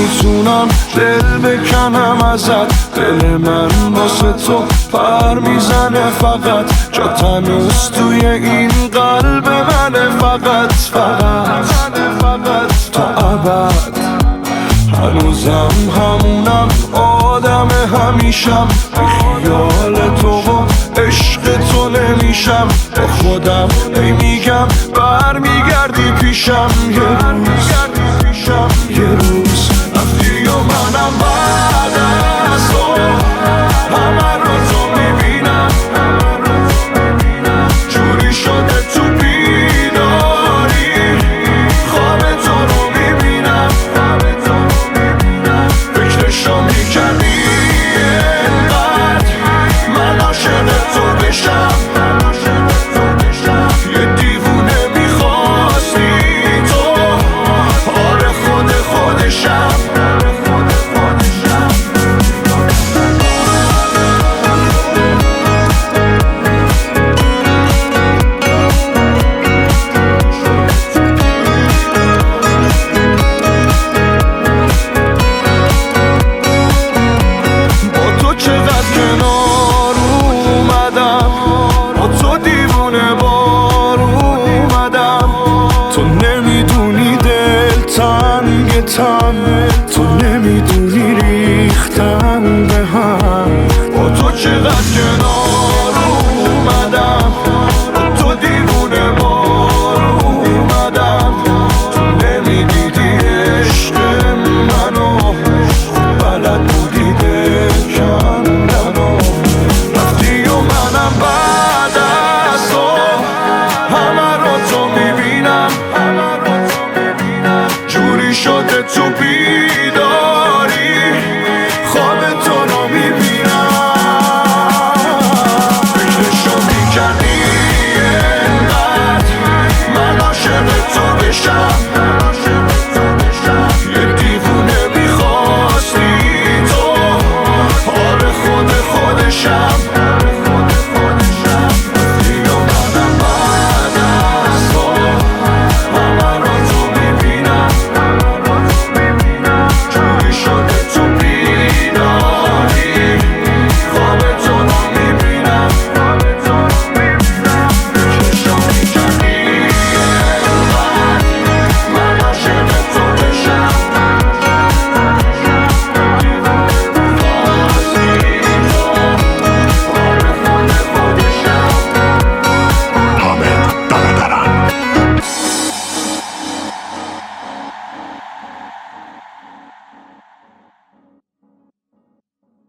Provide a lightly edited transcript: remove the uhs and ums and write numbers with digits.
نمیتونم دل بکنم ازت. دل من واسه تو پر میزنه فقط، جات هنوز توی این قلب منه فقط تا ابد. هنوزم همونم آدم همیشم، بی خیال تو و عشق تو نمیشم. با خودم میگم برمیگردی پیشم یه روز رفتی و منم بعد از تو همه رو تو میبینم. جوری شده تو بیداری خواب تو رو میبینم. فکرشو میکردی اینقدر من عاشق تو بشم. یه دیوونه میخواستی تو، آره خودشم. تو نمیدونی دل تنگ